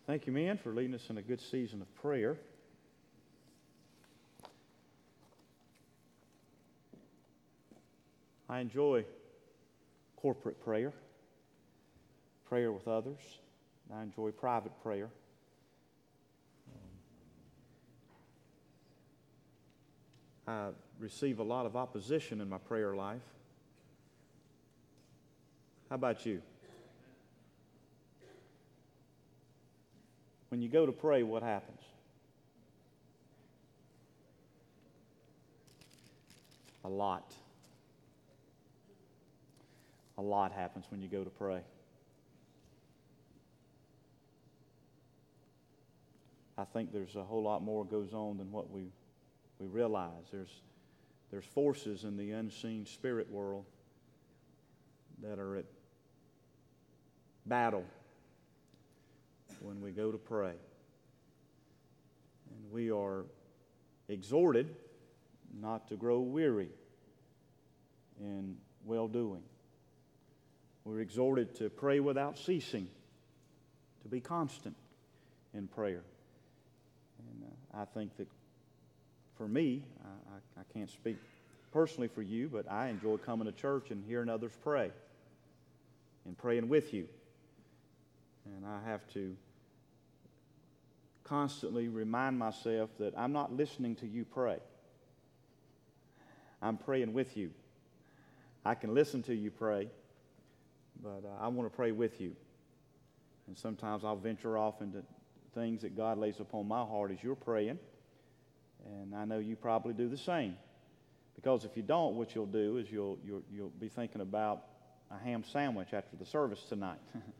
Thank you, men, for leading us in a good season of prayer. I enjoy corporate prayer, prayer with others. I enjoy private prayer. I receive a lot of opposition in my prayer life. How about you? When you go to pray, what happens? A lot. A lot happens when you go to pray. I think there's a whole lot more goes on than what we realize. There's forces in the unseen spirit world that are at battle when we go to pray. And we are exhorted not to grow weary in well-doing. We're exhorted to pray without ceasing, to be constant in prayer. And I think that for me, I can't speak personally for you, but I enjoy coming to church and hearing others pray and praying with you. And I have to constantly remind myself that I'm not listening to you pray. I'm praying with you. I can listen to you pray, but I want to pray with you. And sometimes I'll venture off into things that God lays upon my heart as you're praying. And I know you probably do the same. Because if you don't, what you'll do is you'll be thinking about a ham sandwich after the service tonight.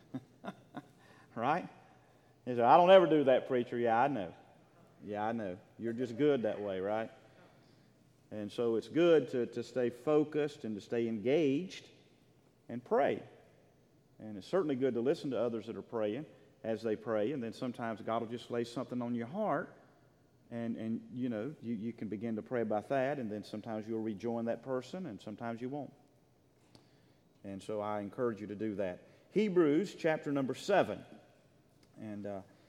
Right? You say, I don't ever do that, preacher. Yeah, I know. Yeah, I know. You're just good that way, right? And so it's good to stay focused and to stay engaged and pray. And it's certainly good to listen to others that are praying as they pray. And then sometimes God will just lay something on your heart. And you can begin to pray about that. And then sometimes you'll rejoin that person and sometimes you won't. And so I encourage you to do that. Hebrews chapter number 7. And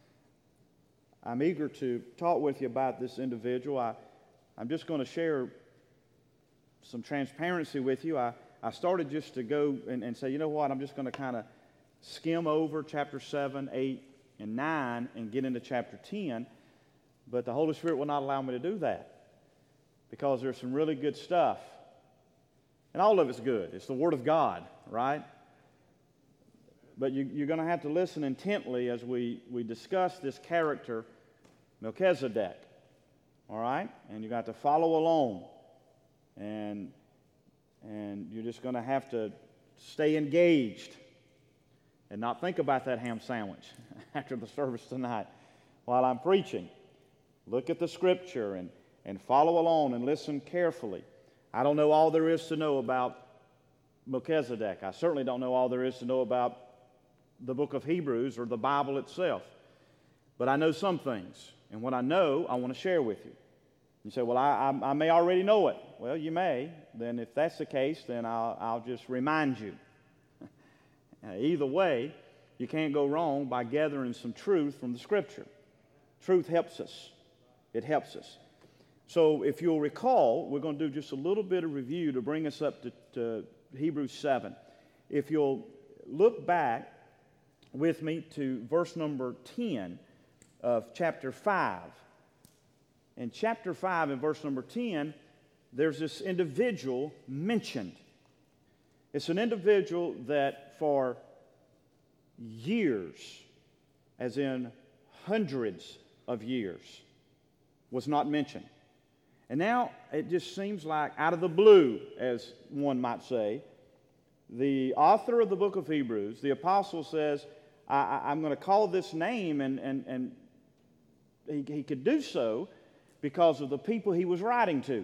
I'm eager to talk with you about this individual. I'm just going to share some transparency with you. I started just to go and say, you know what, I'm just going to kind of skim over chapter 7, 8, and 9 and get into chapter 10. But the Holy Spirit will not allow me to do that because there's some really good stuff. And all of it's good. It's the Word of God, right? But you're going to have to listen intently as we discuss this character, Melchizedek. All right? And you got to follow along. And you're just going to have to stay engaged and not think about that ham sandwich after the service tonight while I'm preaching. Look at the Scripture and follow along and listen carefully. I don't know all there is to know about Melchizedek. I certainly don't know all there is to know about the book of Hebrews or the Bible itself. But I know some things. And what I know, I want to share with you. You say, well, I may already know it. Well, you may. Then if that's the case, then I'll just remind you. Either way, you can't go wrong by gathering some truth from the Scripture. Truth helps us. It helps us. So if you'll recall, we're going to do just a little bit of review to bring us up to Hebrews 7. If you'll look back with me to verse number 10 of chapter 5. In chapter 5 and verse number 10, there's this individual mentioned. It's an individual that for years, as in hundreds of years, was not mentioned. And now it just seems like out of the blue, as one might say, the author of the book of Hebrews, the apostle says, I'm going to call this name, and he could do so because of the people he was writing to.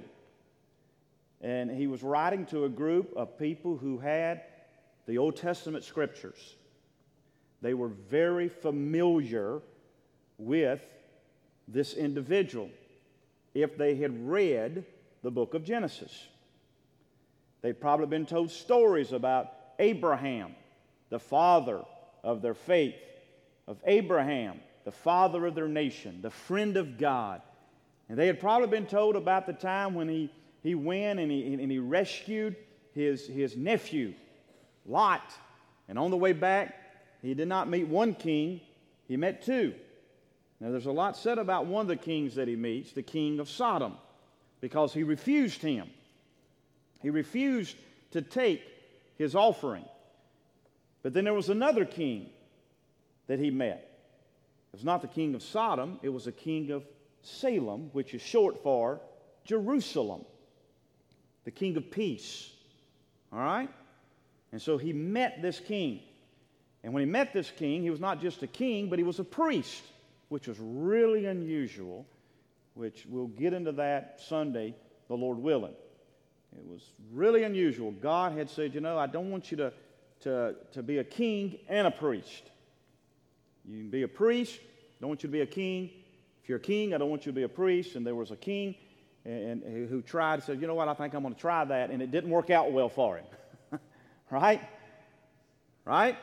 And he was writing to a group of people who had the Old Testament Scriptures. They were very familiar with this individual if they had read the book of Genesis. They'd probably been told stories about Abraham, the father of their faith, of Abraham, the father of their nation, the friend of God. And they had probably been told about the time when he went and he rescued his nephew, Lot. And on the way back, he did not meet one king, he met two. Now there's a lot said about one of the kings that he meets, the king of Sodom, because he refused him. He refused to take his offering. But then there was another king that he met. It was not the king of Sodom, it was the king of Salem, which is short for Jerusalem, the king of peace. All right? And so he met this king. And when he met this king, he was not just a king, but he was a priest, which was really unusual, which we'll get into that Sunday, the Lord willing. It was really unusual. God had said, you know, I don't want you to be a king and a priest. You can be a priest, I don't want you to be a king. If you're a king, I don't want you to be a priest. And there was a king and who tried, said, you know what, I think I'm going to try that. And it didn't work out well for him. Right? Right?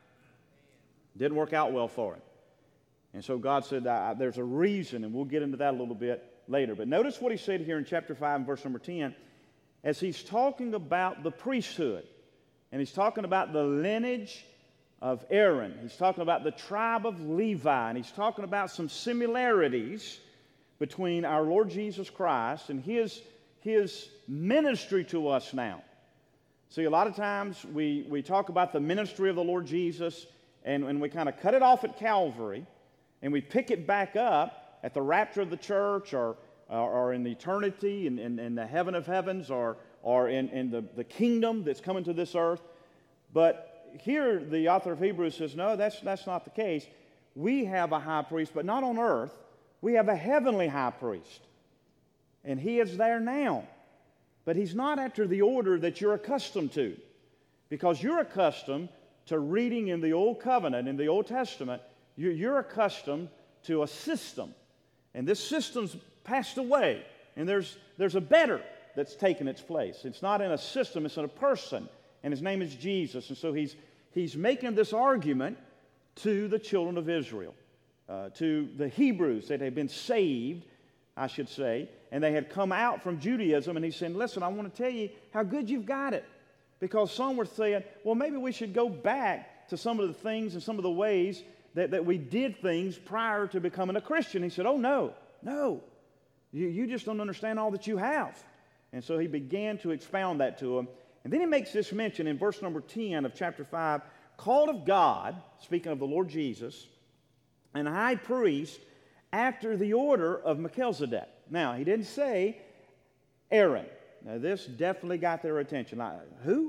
Didn't work out well for him. And so God said, there's a reason, and we'll get into that a little bit later. But notice what he said here in chapter 5 and verse number 10, as he's talking about the priesthood, and he's talking about the lineage of Aaron. He's talking about the tribe of Levi, and he's talking about some similarities between our Lord Jesus Christ and his ministry to us now. See, a lot of times we talk about the ministry of the Lord Jesus, and we kind of cut it off at Calvary, and we pick it back up at the rapture of the church, or in eternity, in the heaven of heavens, or in the kingdom that's coming to this earth. But here the author of Hebrews says, no, that's not the case. We have a high priest, but not on earth. We have a heavenly high priest. And he is there now. But he's not after the order that you're accustomed to. Because you're accustomed to reading in the Old Covenant, in the Old Testament, you're accustomed to a system. And this system's passed away. And there's a better that's taken its place. It's not in a system, it's in a person. And his name is Jesus. And so he's making this argument to the children of Israel, to the Hebrews that had been saved, I should say, and they had come out from Judaism. And he's saying, listen, I want to tell you how good you've got it. Because some were saying, well, maybe we should go back to some of the things and some of the ways that we did things prior to becoming a Christian. He said, oh, no. You just don't understand all that you have. And so he began to expound that to them. And then he makes this mention in verse number 10 of chapter 5, called of God, speaking of the Lord Jesus, and high priest after the order of Melchizedek. Now, he didn't say Aaron. Now, this definitely got their attention. Who?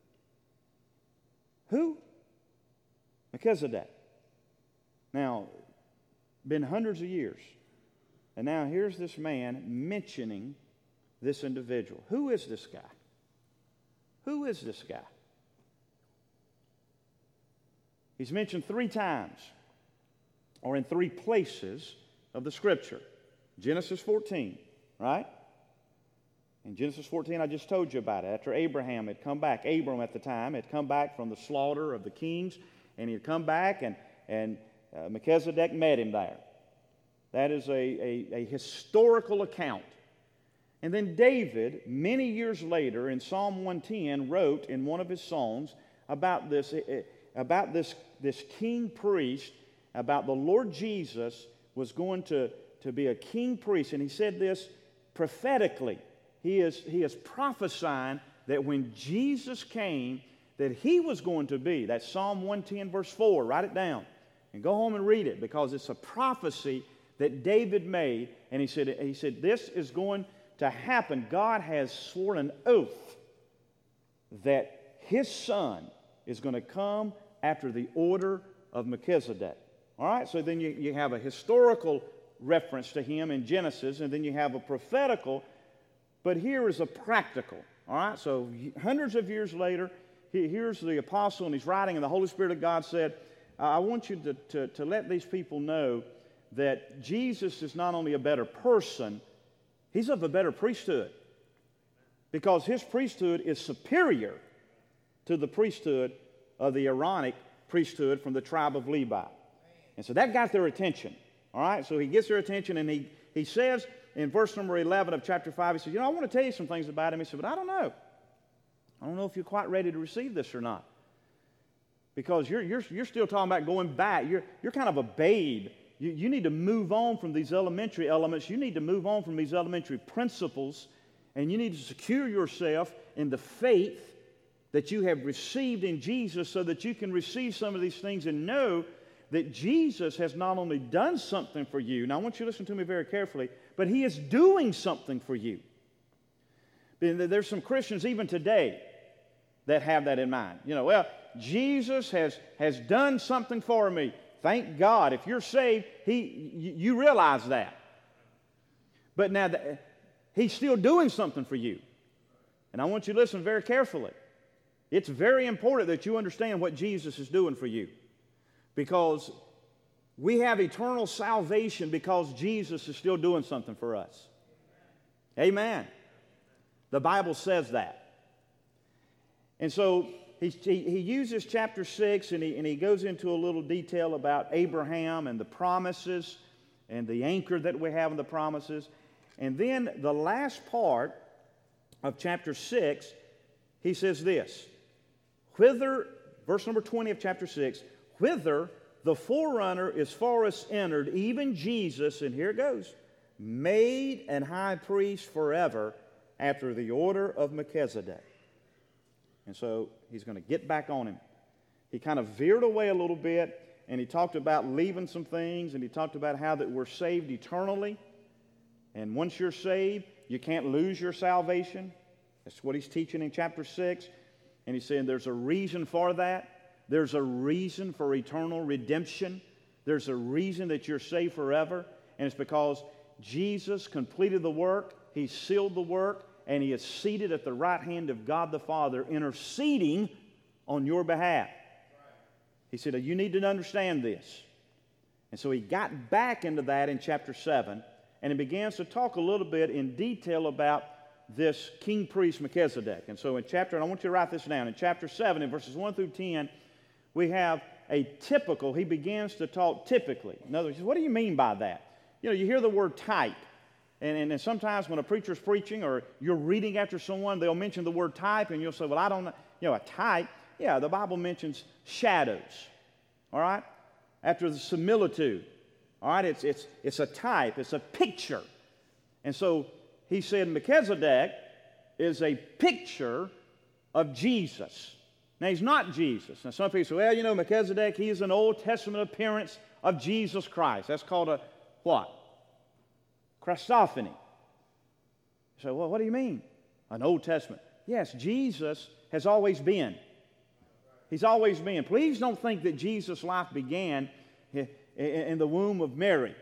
Melchizedek. Now, been hundreds of years. And now here's this man mentioning this individual. Who is this guy? Who is this guy? He's mentioned 3 times, or in 3 places of the Scripture. Genesis 14, right? In Genesis 14, I just told you about it. After Abraham had come back, Abram at the time had come back from the slaughter of the kings, and he had come back, and Melchizedek met him there. That is a historical account. And then David, many years later, in Psalm 110, wrote in one of his songs about this king priest, about the Lord Jesus was going to be a king priest. And he said this prophetically. He is prophesying that when Jesus came, that he was going to be. That's Psalm 110, verse 4. Write it down and go home and read it, because it's a prophecy that David made. And he said, this is going to happen. God has sworn an oath that his son is going to come after the order of Melchizedek. All right, so then you have a historical reference to him in Genesis, and then you have a prophetical, but here is a practical. All right, so hundreds of years later, here's the apostle, and he's writing, and the Holy Spirit of God said, I want you to let these people know that Jesus is not only a better person, he's of a better priesthood, because his priesthood is superior to the priesthood of the Aaronic priesthood from the tribe of Levi. And so that got their attention. All right, so he gets their attention, and he says in verse number 11 of chapter 5, he says, I want to tell you some things about him. He said, but I don't know. I don't know if you're quite ready to receive this or not. Because you're still talking about going back. You're kind of a babe. You need to move on from these elementary elements. You need to move on from these elementary principles, and you need to secure yourself in the faith that you have received in Jesus so that you can receive some of these things and know that Jesus has not only done something for you. Now, I want you to listen to me very carefully, but He is doing something for you. There's some Christians even today that have that in mind. Well, Jesus has done something for me. Thank God. If you're saved, you realize that. But now, He's still doing something for you. And I want you to listen very carefully. It's very important that you understand what Jesus is doing for you. Because we have eternal salvation because Jesus is still doing something for us. Amen. The Bible says that. And so he uses chapter 6 and he goes into a little detail about Abraham and the promises and the anchor that we have in the promises. And then the last part of chapter 6, he says this, whither, verse number 20 of chapter 6, whither the forerunner is far as entered, even Jesus, and here it goes, made an high priest forever after the order of Melchizedek. And so he's going to get back on him. He kind of veered away a little bit, and he talked about leaving some things, and he talked about how that we're saved eternally. And once you're saved, you can't lose your salvation. That's what he's teaching in chapter 6. And he's saying there's a reason for that. There's a reason for eternal redemption. There's a reason that you're saved forever. And it's because Jesus completed the work, He sealed the work, and He is seated at the right hand of God the Father, interceding on your behalf. He said, you need to understand this. And so he got back into that in chapter 7, and he begins to talk a little bit in detail about this king priest Melchizedek. And so in chapter, and I want you to write this down, in chapter 7, in verses 1 through 10, we have a typical, he begins to talk typically. In other words, what do you mean by that? You hear the word type. And sometimes when a preacher's preaching or you're reading after someone, they'll mention the word type, and you'll say, well, I don't know. A type, yeah, the Bible mentions shadows. All right? After the similitude. All right? It's a type. It's a picture. And so he said Melchizedek is a picture of Jesus. Now, he's not Jesus. Now, some people say, well, Melchizedek, he is an Old Testament appearance of Jesus Christ. That's called a what? Christophany. You say, well, what do you mean? An Old Testament. Yes, Jesus has always been. He's always been. Please don't think that Jesus' life began in the womb of Mary.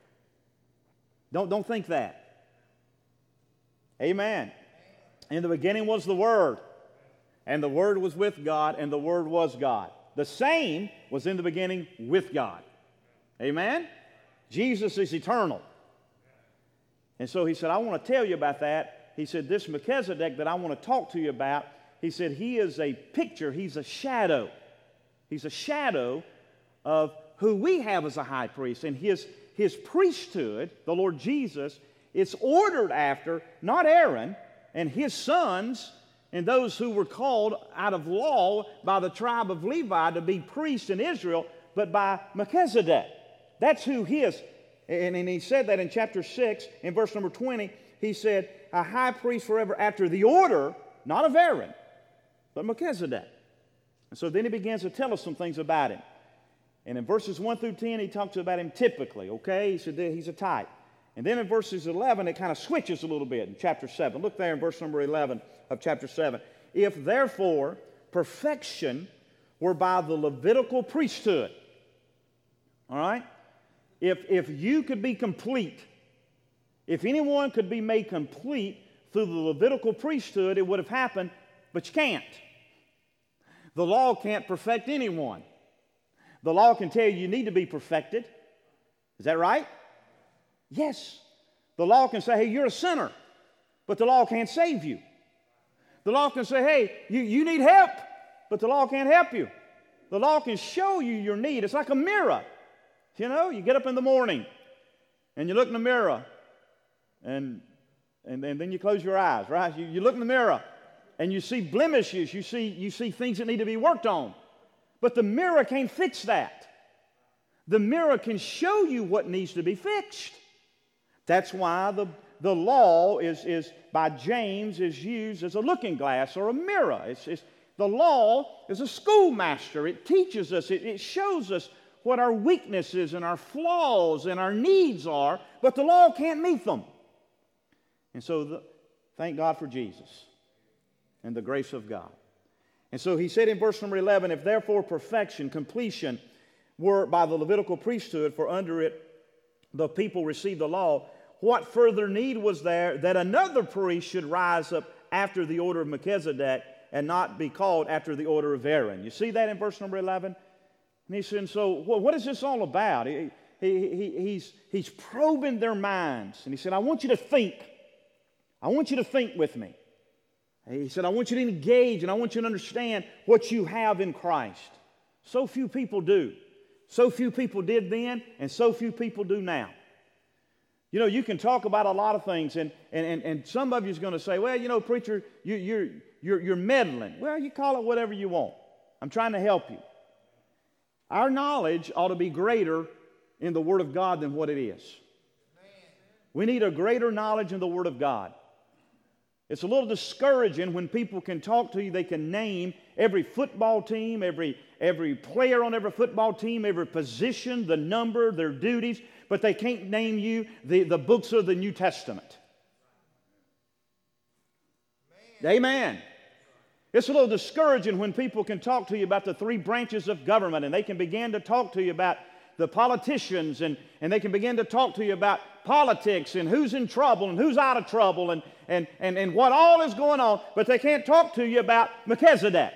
Don't think that. Amen. In the beginning was the Word, and the Word was with God, and the Word was God. The same was in the beginning with God. Amen? Jesus is eternal. And so he said, I want to tell you about that. He said, this Melchizedek that I want to talk to you about, he said, he is a picture, he's a shadow. He's a shadow of who we have as a high priest. And his priesthood, the Lord Jesus, it's ordered after, not Aaron and his sons and those who were called out of law by the tribe of Levi to be priests in Israel, but by Melchizedek. That's who his. And he said that in chapter 6, in verse number 20, he said, a high priest forever after the order, not of Aaron, but Melchizedek. And so then he begins to tell us some things about him. And in verses 1 through 10, he talks about him typically, okay? He said that he's a type. And then in verses 11, it kind of switches a little bit in chapter 7. Look there in verse number 11 of chapter 7. If therefore perfection were by the Levitical priesthood, all right? If you could be complete, if anyone could be made complete through the Levitical priesthood, it would have happened, but you can't. The law can't perfect anyone. The law can tell you need to be perfected. Is that right? Yes. The law can say, hey, you're a sinner, but the law can't save you. The law can say, hey, you need help, but the law can't help you. The law can show you your need. It's like a mirror. You know, you get up in the morning and you look in the mirror and then you close your eyes, right? You look in the mirror and you see blemishes, you see things that need to be worked on. But the mirror can't fix that. The mirror can show you what needs to be fixed. That's why the law is by James is used as a looking glass or a mirror. The law is a schoolmaster. It teaches us, it shows us what our weaknesses and our flaws and our needs are, but the law can't meet them. And so thank God for Jesus and the grace of God. And so he said in verse number 11, if therefore perfection, completion, were by the Levitical priesthood, for under it the people received the law, what further need was there that another priest should rise up after the order of Melchizedek and not be called after the order of Aaron? You see that in verse number 11? And he said, so what is this all about? He's probing their minds. And he said, I want you to think. I want you to think with me. He said, I want you to engage and I want you to understand what you have in Christ. So few people do. So few people did then, and so few people do now. You know, you can talk about a lot of things, and some of you is going to say, well, you know, preacher, you're meddling. Well, you call it whatever you want. I'm trying to help you. Our knowledge ought to be greater in the Word of God than what it is. We need a greater knowledge in the Word of God. It's a little discouraging when people can talk to you, they can name every football team, every player on every football team, every position, the number, their duties, but they can't name you the books of the New Testament. Amen. It's a little discouraging when people can talk to you about the three branches of government, and they can begin to talk to you about the politicians, and they can begin to talk to you about politics and who's in trouble and who's out of trouble and what all is going on, but they can't talk to you about Melchizedek.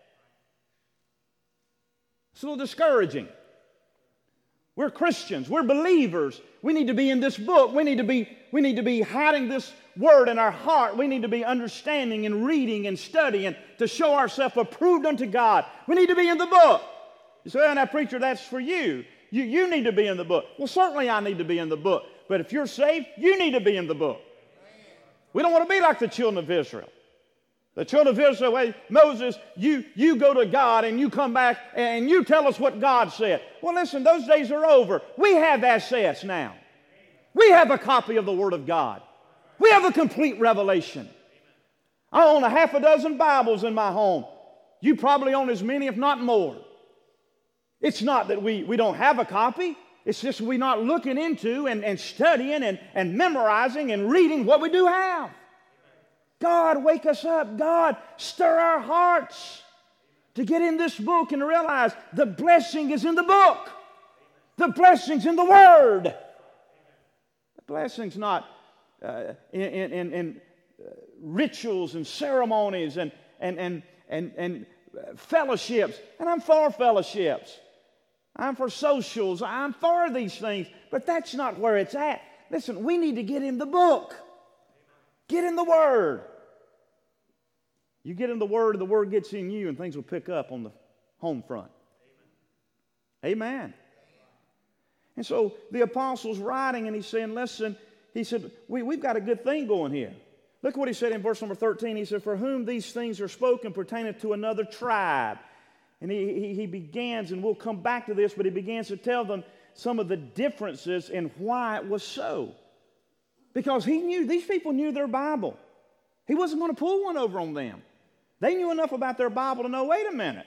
It's a little discouraging. We're Christians. We're believers. We need to be in this book. We need to be hiding this word in our heart. We need to be understanding and reading and studying to show ourselves approved unto God. We need to be in the book. You say, well, now, preacher, that's for you. You need to be in the book. Well, certainly I need to be in the book. But if you're saved, you need to be in the book. We don't want to be like the children of Israel. The children of Israel, well, Moses, you go to God and you come back and you tell us what God said. Well, listen, those days are over. We have access now. We have a copy of the Word of God. We have a complete revelation. I own a half a dozen Bibles in my home. You probably own as many, if not more. It's not that we don't have a copy. It's just we're not looking into and studying and memorizing and reading what we do have. God, wake us up. God, stir our hearts to get in this book and realize the blessing is in the book. The blessing's in the Word. The blessing's not in rituals and ceremonies and fellowships. And I'm for fellowships. I'm for socials. I'm for these things. But that's not where it's at. Listen, we need to get in the book. Get in the Word. You get in the Word, and the Word gets in you, and things will pick up on the home front. Amen. And so the apostle's writing, and he's saying, listen, he said, we've got a good thing going here. Look what he said in verse number 13. He said, for whom these things are spoken pertaineth to another tribe. And he begins, and we'll come back to this, but he begins to tell them some of the differences in why it was so. Because he knew, these people knew their Bible. He wasn't going to pull one over on them. They knew enough about their Bible to know, wait a minute.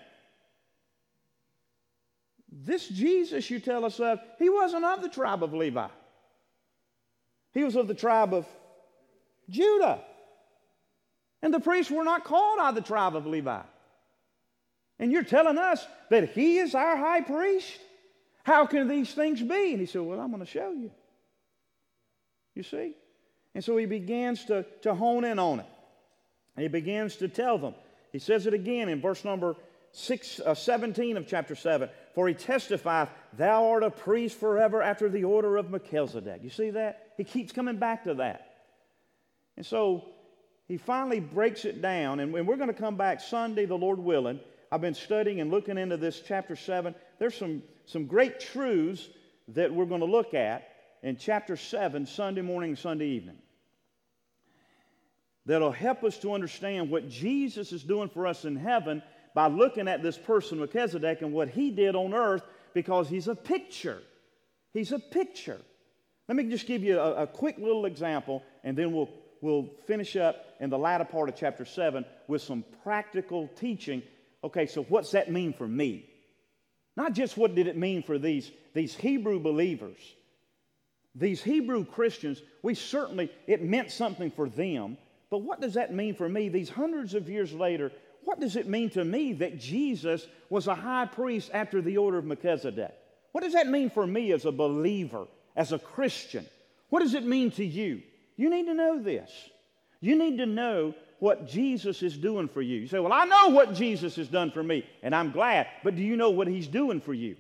This Jesus you tell us of, he wasn't of the tribe of Levi. He was of the tribe of Judah. And the priests were not called out of the tribe of Levi. And you're telling us that he is our high priest? How can these things be? And he said, well, I'm going to show you. You see? And so he begins to hone in on it. And he begins to tell them. He says it again in verse number 17 of chapter 7. For he testifieth, thou art a priest forever after the order of Melchizedek. You see that? He keeps coming back to that. And so he finally breaks it down. And we're going to come back Sunday, the Lord willing. I've been studying and looking into this chapter 7. There's some great truths that we're going to look at in chapter 7, Sunday morning and Sunday evening, that'll help us to understand what Jesus is doing for us in heaven by looking at this person, Melchizedek, and what he did on earth, because he's a picture. He's a picture. Let me just give you a quick little example, and then we'll finish up in the latter part of chapter 7 with some practical teaching. Okay, so what's that mean for me? Not just what did it mean for these Hebrew believers. These Hebrew Christians, it meant something for them, but what does that mean for me? These hundreds of years later, what does it mean to me that Jesus was a high priest after the order of Melchizedek? What does that mean for me as a believer, as a Christian? What does it mean to you? You need to know this. You need to know what Jesus is doing for you. You say, well, I know what Jesus has done for me, and I'm glad, but do you know what he's doing for you?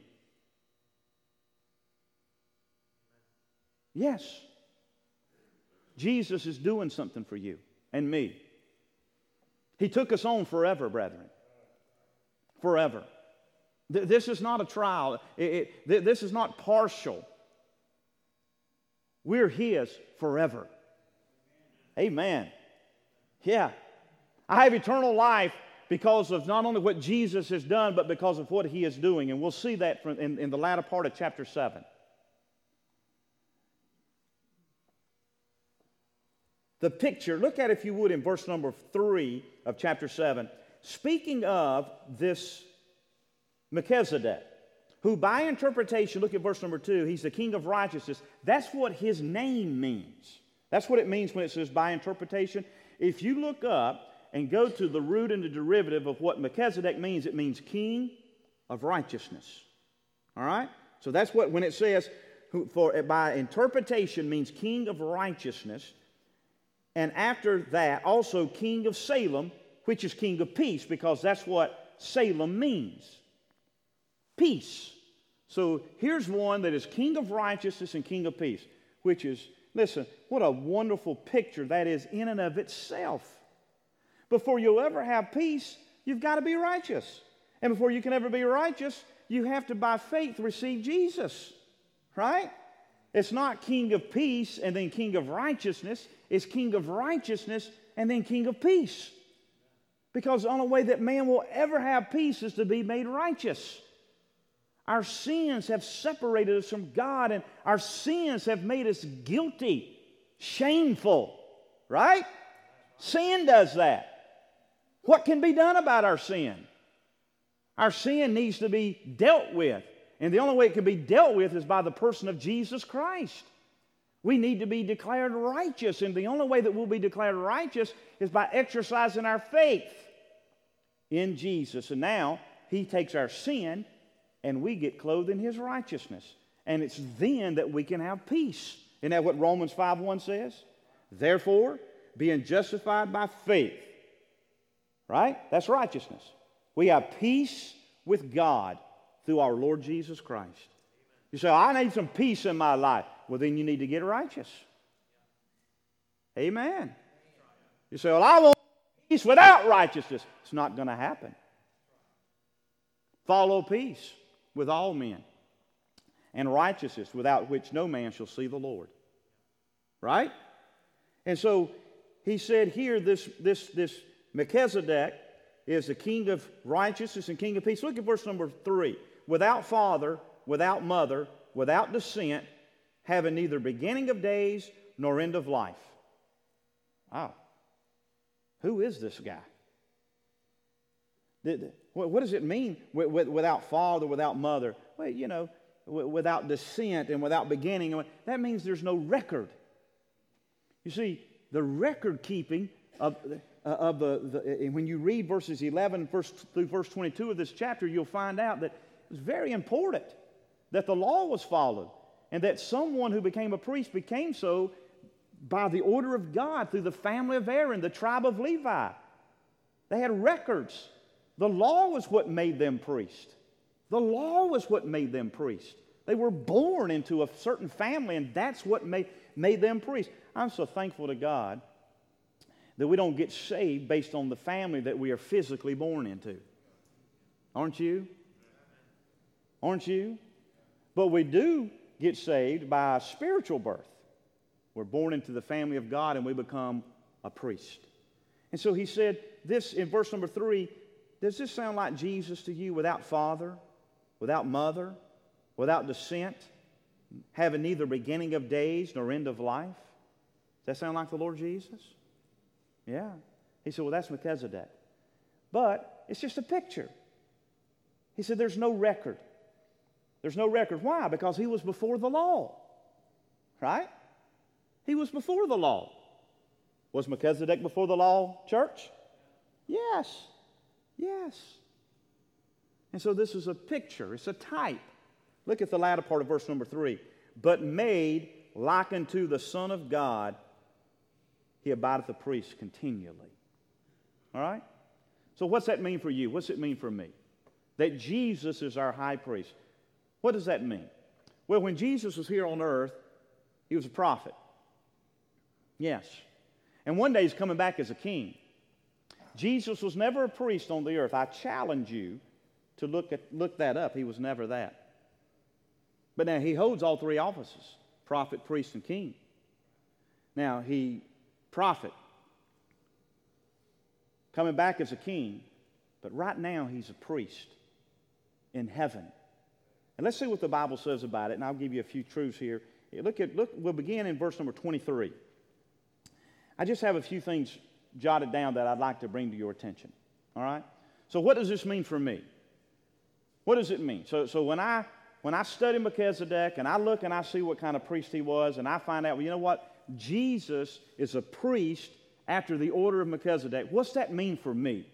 Yes. Jesus is doing something for you and me. He took us on forever, brethren. Forever. This is not a trial. This is not partial. We're his forever. Amen. Yeah. I have eternal life because of not only what Jesus has done, but because of what he is doing. And we'll see that in the latter part of chapter 7. The picture, look at it if you would in verse number 3 of chapter 7. Speaking of this Melchizedek, who by interpretation, look at verse number 2, he's the king of righteousness. That's what his name means. That's what it means when it says by interpretation. If you look up and go to the root and the derivative of what Melchizedek means, it means king of righteousness. All right? So that's what, when it says by interpretation means king of righteousness. And after that, also king of Salem, which is king of peace, because that's what Salem means. Peace. So here's one that is king of righteousness and king of peace, which is, listen, what a wonderful picture that is in and of itself. Before you'll ever have peace, you've got to be righteous. And before you can ever be righteous, you have to, by faith, receive Jesus. Right? It's not king of peace and then king of righteousness. It's king of righteousness and then king of peace. Because the only way that man will ever have peace is to be made righteous. Our sins have separated us from God, and our sins have made us guilty, shameful. Right? Sin does that. What can be done about our sin? Our sin needs to be dealt with. And the only way it can be dealt with is by the person of Jesus Christ. We need to be declared righteous, and the only way that we'll be declared righteous is by exercising our faith in Jesus. And now he takes our sin and we get clothed in his righteousness. And it's then that we can have peace. Isn't that what Romans 5:1 says? Therefore, being justified by faith. Right? That's righteousness. We have peace with God through our Lord Jesus Christ. You say, I need some peace in my life. Well, then you need to get righteous. Amen. You say, well, I want peace without righteousness. It's not going to happen. Follow peace with all men, and righteousness without which no man shall see the Lord. Right? And so he said here, this Melchizedek is the king of righteousness and king of peace. Look at verse number 3. Without father, without mother, without descent, having neither beginning of days nor end of life. Wow. Who is this guy? What does it mean without father, without mother? Well, you know, without descent and without beginning. That means there's no record. You see, the record keeping when you read verses 11 through verse 22 of this chapter, you'll find out that it's very important that the law was followed, and that someone who became a priest became so by the order of God through the family of Aaron, the tribe of Levi. They had records. The law was what made them priest. The law was what made them priest. They were born into a certain family, and that's what made them priest. I'm so thankful to God that we don't get saved based on the family that we are physically born into. Aren't you? Aren't you? But we do get saved by spiritual birth. We're born into the family of God and we become a priest. And so he said this in verse number 3, does this sound like Jesus to you, without father, without mother, without descent, having neither beginning of days nor end of life? Does that sound like the Lord Jesus? Yeah. He said, well, that's Melchizedek. But it's just a picture. He said, there's no record. There's no record. Why? Because he was before the law. Right? He was before the law. Was Melchizedek before the law, church? Yes. Yes. And so this is a picture. It's a type. Look at the latter part of verse number 3. But made like unto the Son of God, he abideth a priest continually. All right? So what's that mean for you? What's it mean for me? That Jesus is our high priest. What does that mean? Well, when Jesus was here on earth, he was a prophet. Yes. And one day he's coming back as a king. Jesus was never a priest on the earth. I challenge you to look that up. He was never that. But now he holds all three offices: prophet, priest, and king. Now prophet, coming back as a king, but right now he's a priest in heaven. And let's see what the Bible says about it, and I'll give you a few truths here. Look, we'll begin in verse number 23. I just have a few things jotted down that I'd like to bring to your attention. All right? So what does this mean for me? What does it mean? So when I study Melchizedek and I look and I see what kind of priest he was, and I find out, well, you know what? Jesus is a priest after the order of Melchizedek. What's that mean for me?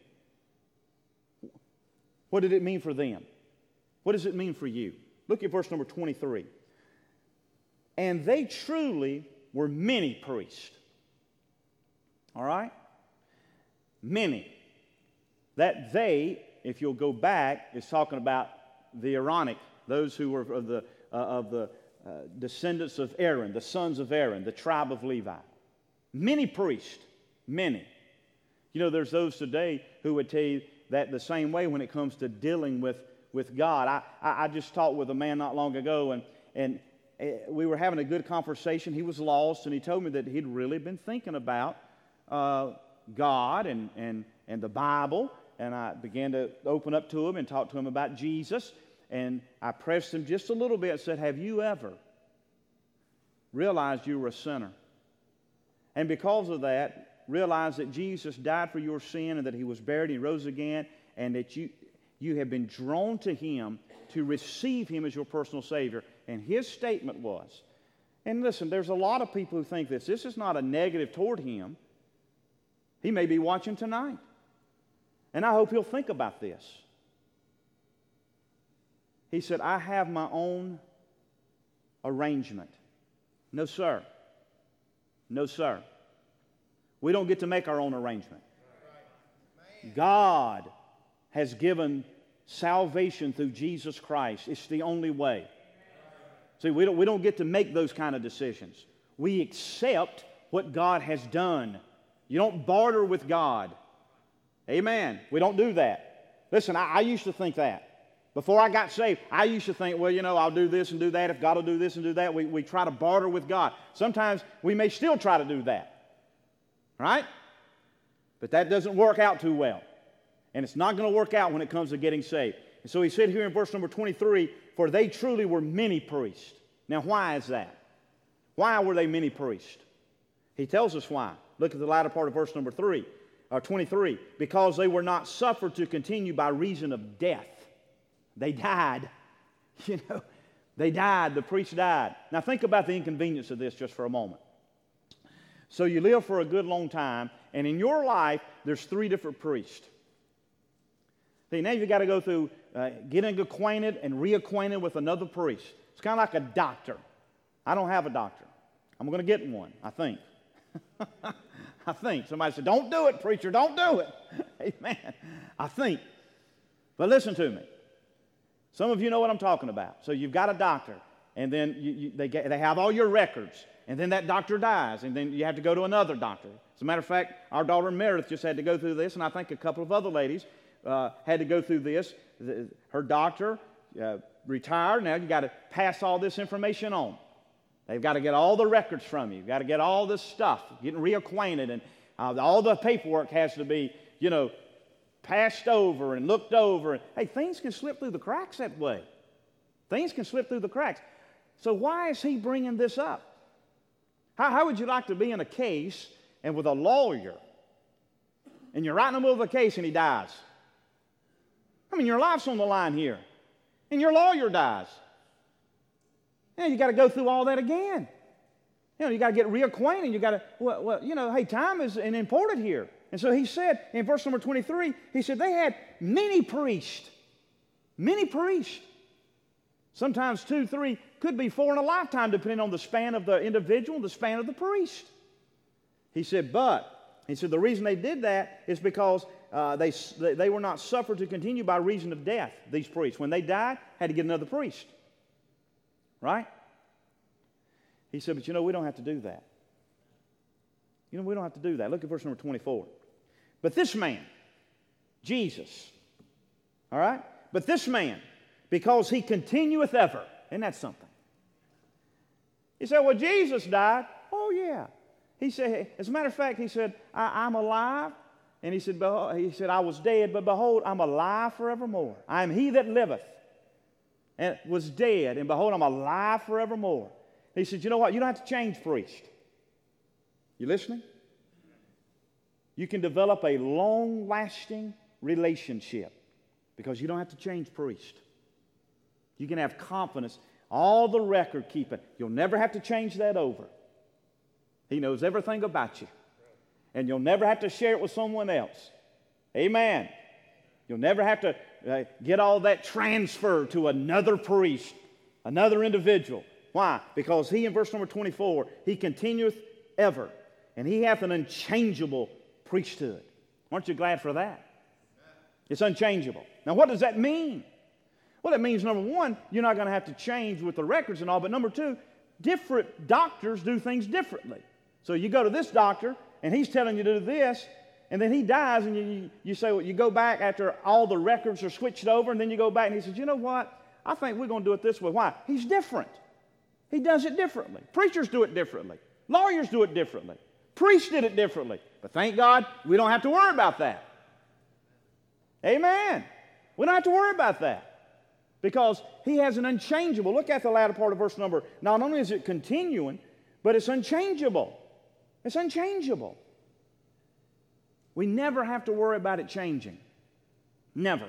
What did it mean for them? What does it mean for you? Look at verse number 23. And they truly were many priests. All right? Many. That they, if you'll go back, is talking about the Aaronic, those who were of the descendants of Aaron, the sons of Aaron, the tribe of Levi. Many priests. Many. You know, there's those today who would tell you that the same way when it comes to dealing with God. I just talked with a man not long ago, and we were having a good conversation. He was lost, and he told me that he'd really been thinking about God and the Bible, and I began to open up to him and talk to him about Jesus, and I pressed him just a little bit and said, have you ever realized you were a sinner? And because of that, realized that Jesus died for your sin and that he was buried and he rose again, and that you have been drawn to him to receive him as your personal Savior. And his statement was, and listen, there's a lot of people who think this. This is not a negative toward him. He may be watching tonight. And I hope he'll think about this. He said, I have my own arrangement. No, sir. No, sir. We don't get to make our own arrangement. God has given salvation through Jesus Christ. It's the only way. See, we don't get to make those kind of decisions. We accept what God has done. You don't barter with God. Amen. We don't do that. Listen, I used to think that. Before I got saved, I used to think, well, you know, I'll do this and do that. If God will do this and do that, we try to barter with God. Sometimes we may still try to do that. Right? But that doesn't work out too well. And it's not going to work out when it comes to getting saved. And so he said here in verse number 23, for they truly were many priests. Now, why is that? Why were they many priests? He tells us why. Look at the latter part of verse number 23. Because they were not suffered to continue by reason of death. They died. You know, they died. The priests died. Now, think about the inconvenience of this just for a moment. So you live for a good long time, and in your life, there's 3 different priests. See, now you've got to go through getting acquainted and reacquainted with another priest. It's kind of like a doctor. I don't have a doctor. I'm going to get one, I think. I think. Somebody said, don't do it, preacher, don't do it. Amen. I think. But listen to me. Some of you know what I'm talking about. So you've got a doctor, and then they have all your records. And then that doctor dies, and then you have to go to another doctor. As a matter of fact, our daughter Meredith just had to go through this, and I think a couple of other ladies had to go through this. Her doctor retired. Now you got to pass all this information on. They've got to get all the records from you. You've got to get all this stuff, getting reacquainted, and all the paperwork has to be, passed over and looked over. And, hey, things can slip through the cracks that way. Things can slip through the cracks. So why is he bringing this up? How would you like to be in a case and with a lawyer, and you're right in the middle of the case and he dies? I mean, your life's on the line here, and your lawyer dies. You got to go through all that again. You got to get reacquainted. You got to, hey, time is important here. And so he said in verse number 23, he said they had many priests. Many priests. Sometimes 2, 3, could be 4 in a lifetime, depending on the span of the individual, the span of the priest. He said, the reason they did that is because they were not suffered to continue by reason of death, these priests. When they died, had to get another priest. Right? He said, but we don't have to do that. We don't have to do that. Look at verse number 24. But this man, Jesus, all right? But this man, because he continueth ever. Isn't that something? He said, well, Jesus died. Oh, yeah. He said, as a matter of fact, he said, I'm alive. And he said, I was dead, but behold, I'm alive forevermore. I am he that liveth and was dead, and behold, I'm alive forevermore. He said, you know what? You don't have to change priest. You listening? You can develop a long-lasting relationship because you don't have to change priest. You can have confidence. All the record keeping. You'll never have to change that over. He knows everything about you. And you'll never have to share it with someone else. Amen. You'll never have to get all that transferred to another priest, another individual. Why? Because he, in verse number 24, he continueth ever, and he hath an unchangeable priesthood. Aren't you glad for that? It's unchangeable. Now, what does that mean? Well, that means, number one, you're not going to have to change with the records and all, but number two, different doctors do things differently. So you go to this doctor, and he's telling you to do this, and then he dies, and you say, well, you go back after all the records are switched over, and then you go back, and he says, you know what? I think we're going to do it this way. Why? He's different. He does it differently. Preachers do it differently. Lawyers do it differently. Priests did it differently. But thank God, we don't have to worry about that. Amen. We don't have to worry about that. Because he has an unchangeable. Look at the latter part of verse number. Not only is it continuing, but it's unchangeable. It's unchangeable. We never have to worry about it changing. Never.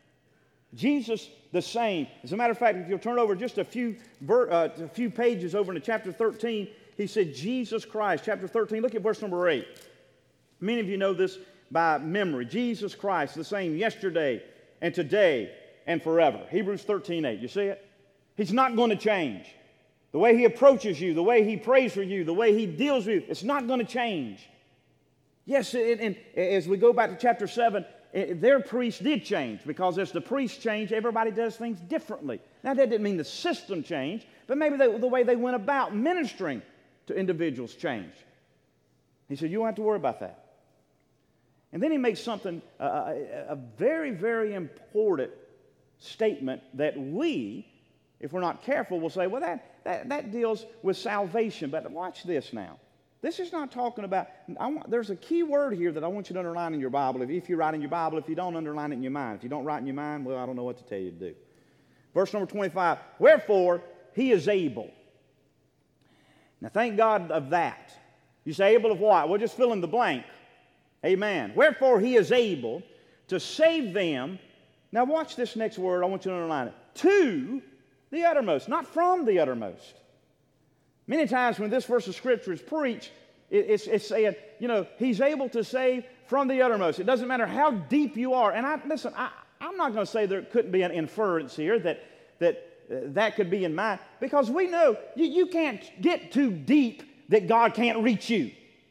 Jesus the same. As a matter of fact, if you'll turn over just a few pages over into chapter 13, he said Jesus Christ. Chapter 13, look at verse number 8. Many of you know this by memory. Jesus Christ, the same yesterday and today and forever. Hebrews 13:8. You see it? He's not going to change. The way he approaches you, the way he prays for you, the way he deals with you, it's not going to change. Yes, and as we go back to chapter 7, their priests did change, because as the priests change, everybody does things differently. Now, that didn't mean the system changed, but maybe the way they went about ministering to individuals changed. He said, you don't have to worry about that. And then he makes something, a very, very important statement that we, if we're not careful, will say, well, that deals with salvation. But watch this now. This is not talking about, there's a key word here that I want you to underline in your Bible. If you write in your Bible, if you don't, underline it in your mind. If you don't write in your mind, well, I don't know what to tell you to do. Verse number 25, wherefore he is able. Now, thank God of that. You say, able of what? Well, just fill in the blank. Amen. Wherefore he is able to save them. Now, watch this next word. I want you to underline it. To the uttermost, not from the uttermost. Many times when this verse of Scripture is preached, it's saying, he's able to save from the uttermost. It doesn't matter how deep you are. And I'm not going to say there couldn't be an inference here that could be in mind, because we know you can't get too deep that God can't reach you.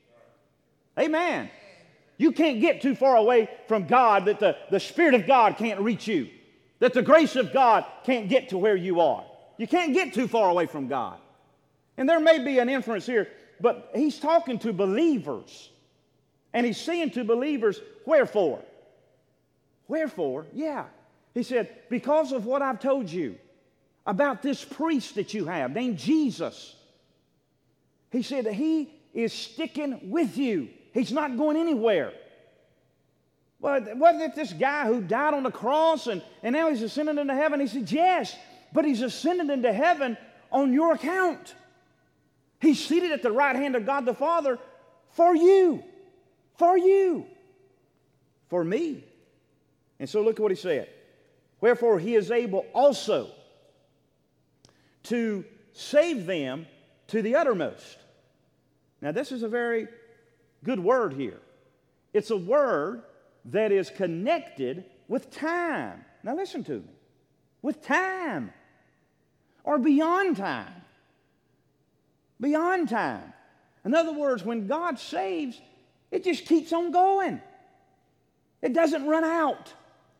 Amen. You can't get too far away from God that the Spirit of God can't reach you, that the grace of God can't get to where you are. You can't get too far away from God. And there may be an inference here, but he's talking to believers. And he's saying to believers, wherefore? Wherefore? Yeah. He said, because of what I've told you. about this priest that you have named Jesus. He said that he is sticking with you. He's not going anywhere. Well, wasn't it this guy who died on the cross and now he's ascended into heaven? He said, yes, but he's ascended into heaven on your account. He's seated at the right hand of God the Father for you, for me. And so look at what he said. Wherefore he is able also to save them to the uttermost. Now this is a very good word here. It's a word that is connected with time. Now listen to me. With time. Or beyond time. Beyond time. In other words, when God saves, it just keeps on going. It doesn't run out.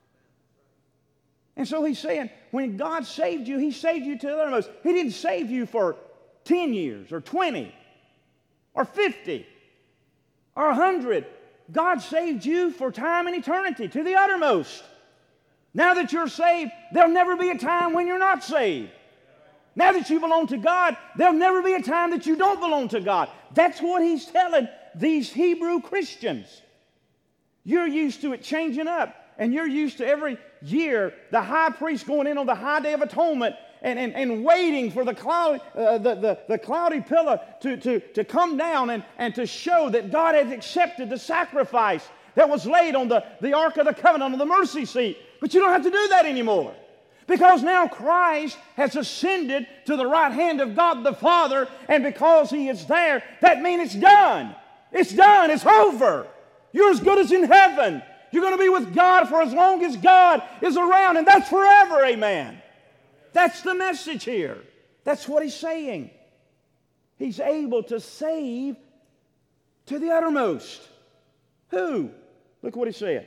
And so he's saying, when God saved you, he saved you to the uttermost. He didn't save you for 10 years or 20 or 50 or 100. God saved you for time and eternity, to the uttermost. Now that you're saved, there'll never be a time when you're not saved. Now that you belong to God, there'll never be a time that you don't belong to God. That's what he's telling these Hebrew Christians. You're used to it changing up, and you're used to every year the high priest going in on the high day of atonement and waiting for the cloudy pillar to come down and to show that God has accepted the sacrifice that was laid on the Ark of the Covenant, on the mercy seat. But you don't have to do that anymore. Because now Christ has ascended to the right hand of God the Father, and because he is there, that means it's done. It's done. It's over. You're as good as in heaven. You're going to be with God for as long as God is around, and that's forever, amen. That's the message here. That's what he's saying. He's able to save to the uttermost. Who? Look what he said.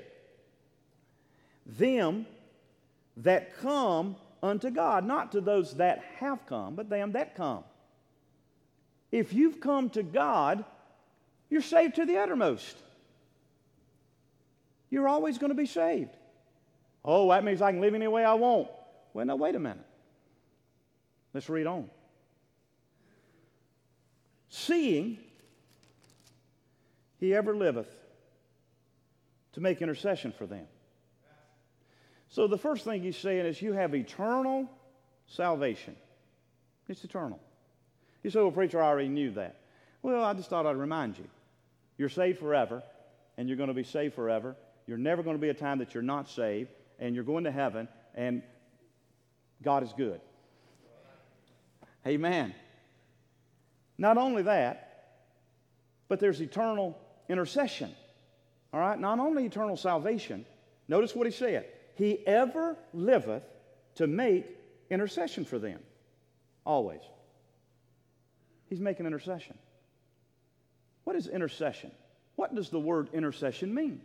Them that come unto God, not to those that have come, but them that come. If you've come to God, you're saved to the uttermost. You're always going to be saved. Oh, that means I can live any way I want. Well, now, wait a minute. Let's read on. Seeing he ever liveth to make intercession for them. So the first thing he's saying is you have eternal salvation. It's eternal. You say, well, preacher, I already knew that. Well, I just thought I'd remind you. You're saved forever, and you're going to be saved forever. You're never going to be a time that you're not saved, and you're going to heaven, and God is good. Amen. Not only that, but there's eternal intercession. All right? Not only eternal salvation, notice what he said. He ever liveth to make intercession for them. Always. He's making intercession. What is intercession? What does the word intercession mean?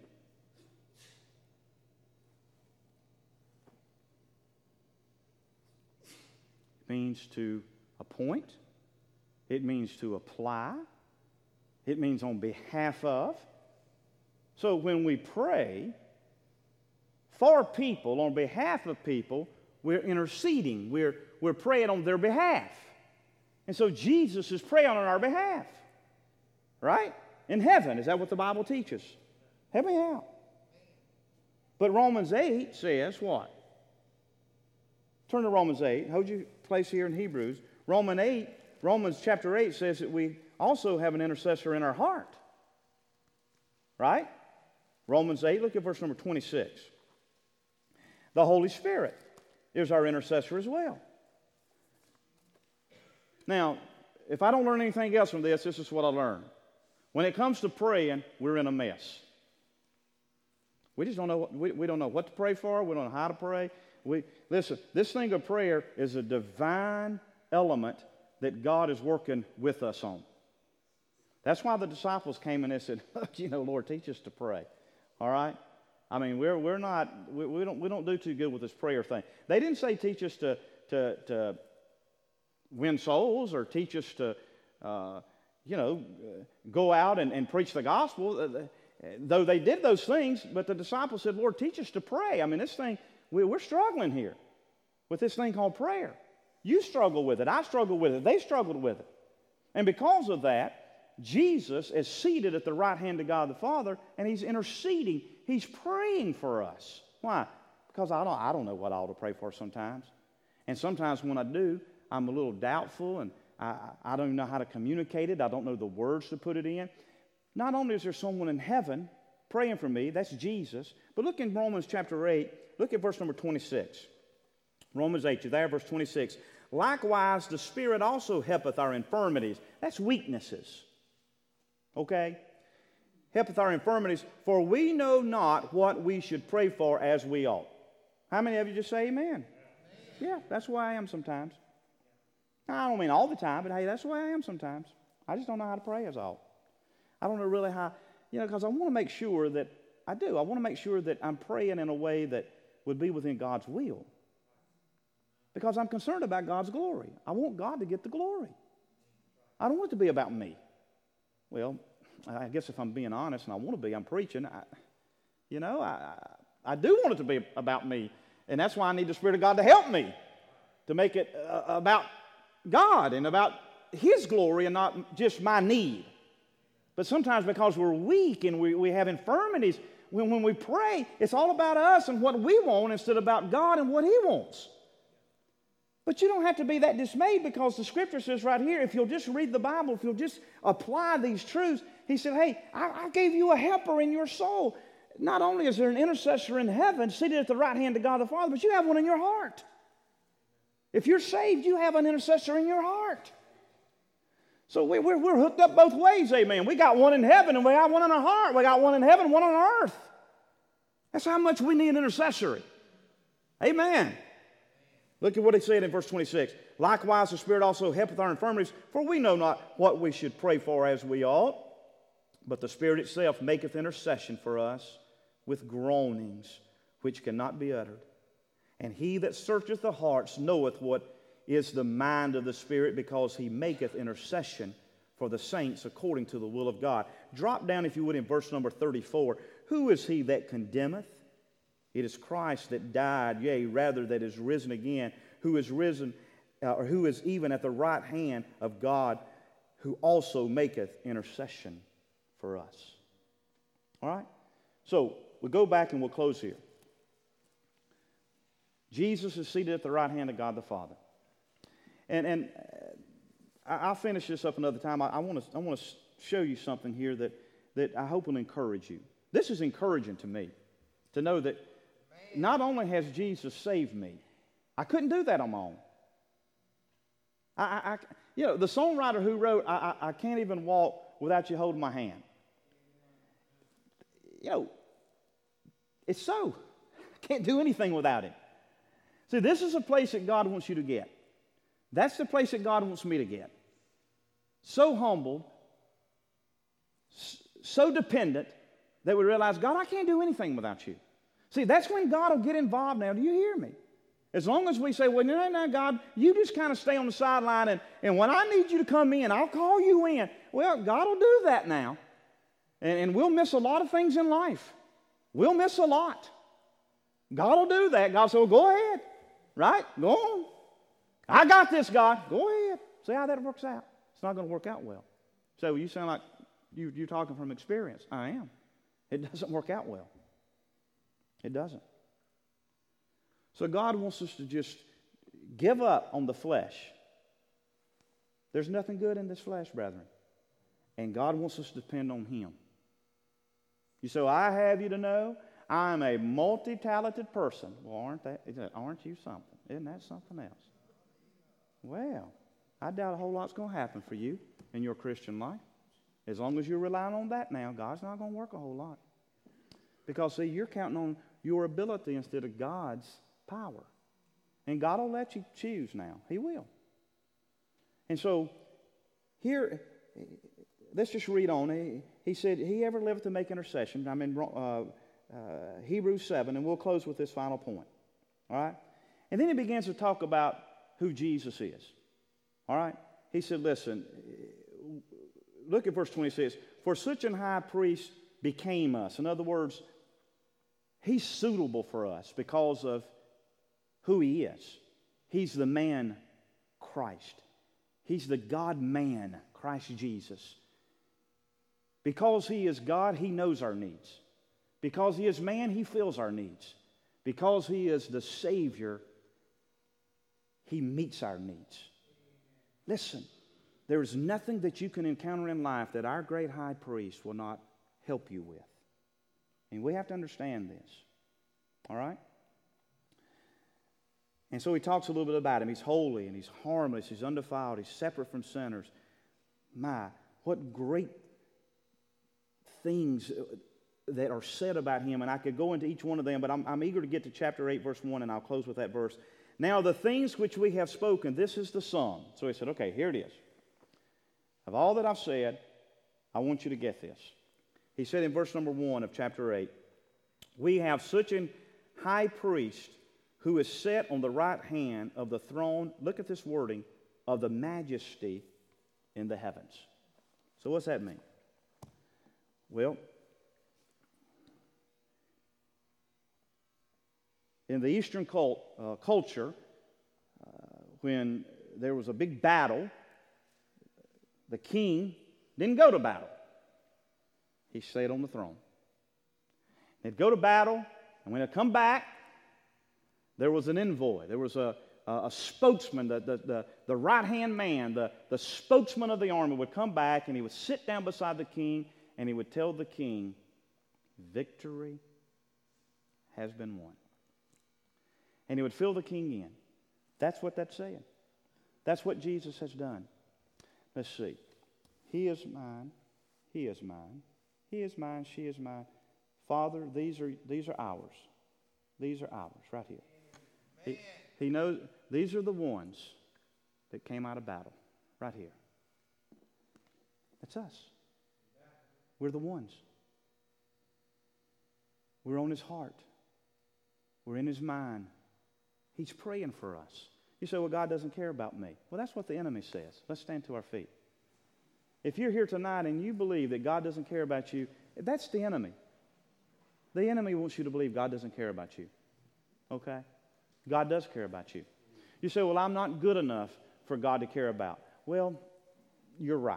It means to appoint. It means to apply. It means on behalf of. So when we pray for people, on behalf of people, we're interceding. We're praying on their behalf. And so Jesus is praying on our behalf. Right? In heaven. Is that what the Bible teaches? Help me out. But Romans 8 says what? Turn to Romans 8. Hold your place here in Hebrews. Romans chapter 8 says that we also have an intercessor in our heart. Right? Romans 8, look at verse number 26. The Holy Spirit is our intercessor as well. Now, if I don't learn anything else from this is what I learned. When it comes to praying, we're in a mess. We just don't know. We don't know what to pray for. We don't know how to pray. Listen, this thing of prayer is a divine element that God is working with us on. That's why the disciples came and they said, Lord, teach us to pray. All right? I mean, we don't do too good with this prayer thing. They didn't say teach us to win souls or teach us to, go out and preach the gospel. Though they did those things, but the disciples said, Lord, teach us to pray. I mean, this thing, we're struggling here with this thing called prayer. You struggle with it. I struggle with it. They struggled with it. And because of that, Jesus is seated at the right hand of God the Father, and He's interceding. He's praying for us. Why? Because I don't know what I ought to pray for sometimes. And sometimes when I do, I'm a little doubtful, and I don't even know how to communicate it. I don't know the words to put it in. Not only is there someone in heaven praying for me, that's Jesus, but look in Romans chapter 8, look at verse number 26. Romans 8, you're there, verse 26. Likewise, the Spirit also helpeth our infirmities. That's weaknesses. Okay? Helpeth our infirmities, for we know not what we should pray for as we ought. How many of you just say amen? Yeah, that's the way I am sometimes. I don't mean all the time, but hey, that's the way I am sometimes. I just don't know how to pray as I ought. I don't know really how, because I want to make sure that I do. I want to make sure that I'm praying in a way that would be within God's will. Because I'm concerned about God's glory. I want God to get the glory. I don't want it to be about me. Well, I guess if I'm being honest, and I want to be, I'm preaching, I do want it to be about me. And that's why I need the Spirit of God to help me to make it about God and about His glory and not just my need. But sometimes because we're weak and we have infirmities, when we pray, it's all about us and what we want instead of about God and what He wants. But you don't have to be that dismayed, because the Scripture says right here, if you'll just read the Bible, if you'll just apply these truths, He said, hey, I gave you a helper in your soul. Not only is there an intercessor in heaven seated at the right hand of God the Father, but you have one in your heart. If you're saved, you have an intercessor in your heart. So we're hooked up both ways, amen. We got one in heaven and we got one in our heart. We got one in heaven and one on earth. That's how much we need an intercessory. Amen. Look at what he said in verse 26. Likewise, the Spirit also helpeth our infirmities, for we know not what we should pray for as we ought. But the Spirit itself maketh intercession for us with groanings which cannot be uttered. And He that searcheth the hearts knoweth what is the mind of the Spirit, because He maketh intercession for the saints according to the will of God. Drop down, if you would, in verse number 34. Who is he that condemneth? It is Christ that died, yea, rather that is risen again, who is risen, or who is even at the right hand of God, who also maketh intercession for us. All right? So, we'll go back and we'll close here. Jesus is seated at the right hand of God the Father. And I'll finish this up another time. I want to show you something here that I hope will encourage you. This is encouraging to me, to know that not only has Jesus saved me, I couldn't do that on my own. The songwriter who wrote, I can't even walk without you holding my hand. It's so. I can't do anything without Him. See, this is a place that God wants you to get. That's the place that God wants me to get. So humbled, so dependent, that we realize, God, I can't do anything without you. See, that's when God will get involved now. Do you hear me? As long as we say, well, no, God, you just kind of stay on the sideline, and when I need you to come in, I'll call you in. Well, God will do that now. And we'll miss a lot of things in life. We'll miss a lot. God will do that. God said, well, go ahead. Right? Go on. I got this, God. Go ahead. See how that works out. It's not going to work out well. So you sound like you're talking from experience. I am. It doesn't work out well. It doesn't. So God wants us to just give up on the flesh. There's nothing good in this flesh, brethren. And God wants us to depend on Him. You say, I have you to know I'm a multi-talented person. Well, aren't you something? Isn't that something else? Well, I doubt a whole lot's going to happen for you in your Christian life. As long as you're relying on that now, God's not going to work a whole lot. Because, see, you're counting on your ability instead of God's power. And God will let you choose now. He will. And so, here, let's just read on. He said, He ever liveth to make intercession. I'm in Hebrews 7, and we'll close with this final point. All right? And then he begins to talk about who Jesus is. All right? He said, listen, look at verse 26. For such an high priest became us. In other words, He's suitable for us because of who He is. He's the man Christ. He's the God-man, Christ Jesus. Because He is God, He knows our needs. Because He is man, He fills our needs. Because He is the Savior, He meets our needs. Listen, there is nothing that you can encounter in life that our great high priest will not help you with. And we have to understand this. All right? And so he talks a little bit about Him. He's holy and He's harmless. He's undefiled. He's separate from sinners. My, what great things that are said about Him. And I could go into each one of them, but I'm eager to get to chapter 8, verse 1, and I'll close with that verse. Now the things which we have spoken, this is the sum. So he said, okay, here it is. Of all that I've said, I want you to get this. He said in verse number 1 of chapter 8, we have such a high priest who is set on the right hand of the throne, look at this wording, of the majesty in the heavens. So what's that mean? Well, in the Eastern culture, when there was a big battle, the king didn't go to battle. He stayed on the throne. They'd go to battle, and when they'd come back, there was an envoy. There was a spokesman, the right-hand man, the spokesman of the army would come back, and he would sit down beside the king, and he would tell the king, victory has been won. And he would fill the king in. That's what that's saying. That's what Jesus has done. Let's see. He is mine. He is mine. He is mine. She is mine. Father, these are ours. These are ours right here. He knows these are the ones that came out of battle right here. That's us. We're the ones. We're on His heart. We're in His mind. He's praying for us. You say, well, God doesn't care about me. Well, that's what the enemy says. Let's stand to our feet. If you're here tonight and you believe that God doesn't care about you, that's the enemy. The enemy wants you to believe God doesn't care about you. Okay? God does care about you. You say, well, I'm not good enough for God to care about. Well, you're right.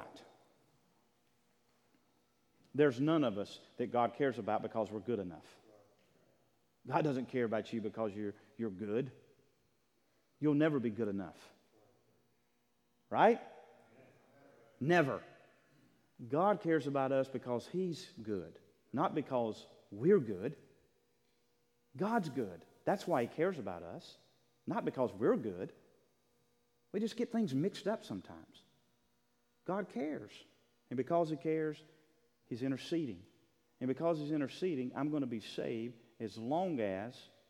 There's none of us that God cares about because we're good enough. God doesn't care about you because you're good. You'll never be good enough. Right? Never. God cares about us because He's good, not because we're good. God's good. That's why He cares about us, not because we're good. We just get things mixed up sometimes. God cares. And because He cares, He's interceding. And because He's interceding, I'm going to be saved as long as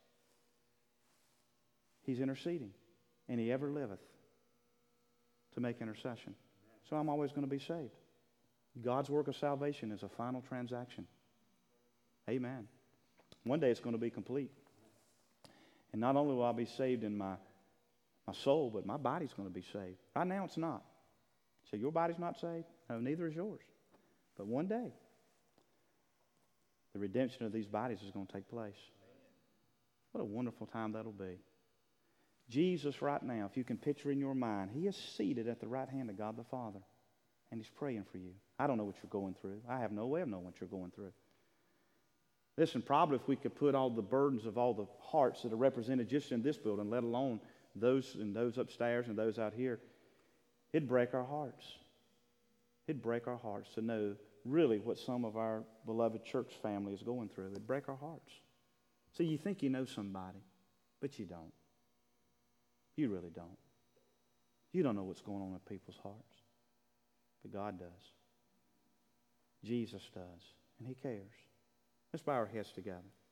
He's interceding. And He ever liveth to make intercession. So I'm always going to be saved. God's work of salvation is a final transaction. Amen. One day it's going to be complete. And not only will I be saved in my soul, but my body's going to be saved. Right now it's not. So your body's not saved? No, neither is yours. But one day, the redemption of these bodies is going to take place. What a wonderful time that'll be. Jesus right now, if you can picture in your mind, He is seated at the right hand of God the Father. And He's praying for you. I don't know what you're going through. I have no way of knowing what you're going through. Listen, probably if we could put all the burdens of all the hearts that are represented just in this building, let alone those and those upstairs and those out here, it'd break our hearts. It'd break our hearts to know really what some of our beloved church family is going through. It'd break our hearts. See, you think you know somebody, but you don't. You really don't. You don't know what's going on in people's hearts. But God does. Jesus does. And He cares. Let's bow our heads together.